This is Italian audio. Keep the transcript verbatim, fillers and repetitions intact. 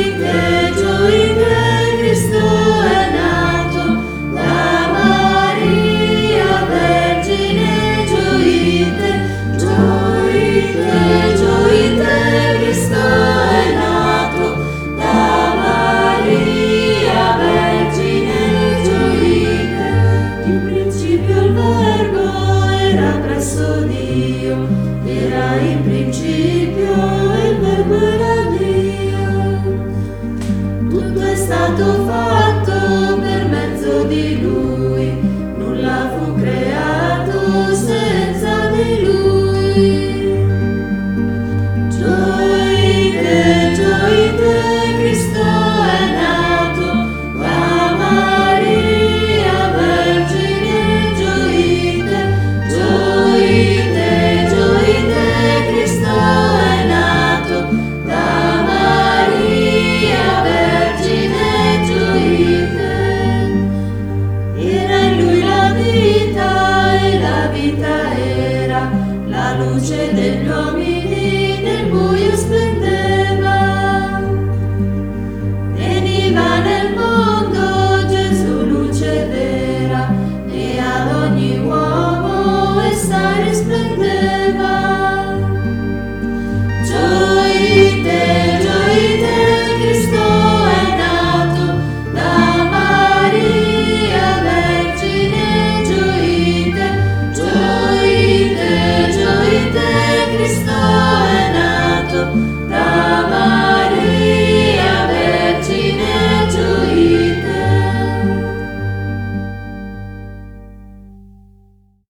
Era in principio e il Verbo era Dio. Tutto è stato fatto per mezzo di Lui, nulla fu creato senza di Lui. Gioite, gioite, Cristo è nato, da Maria Vergine, gioite, gioite. La luce degli uomini.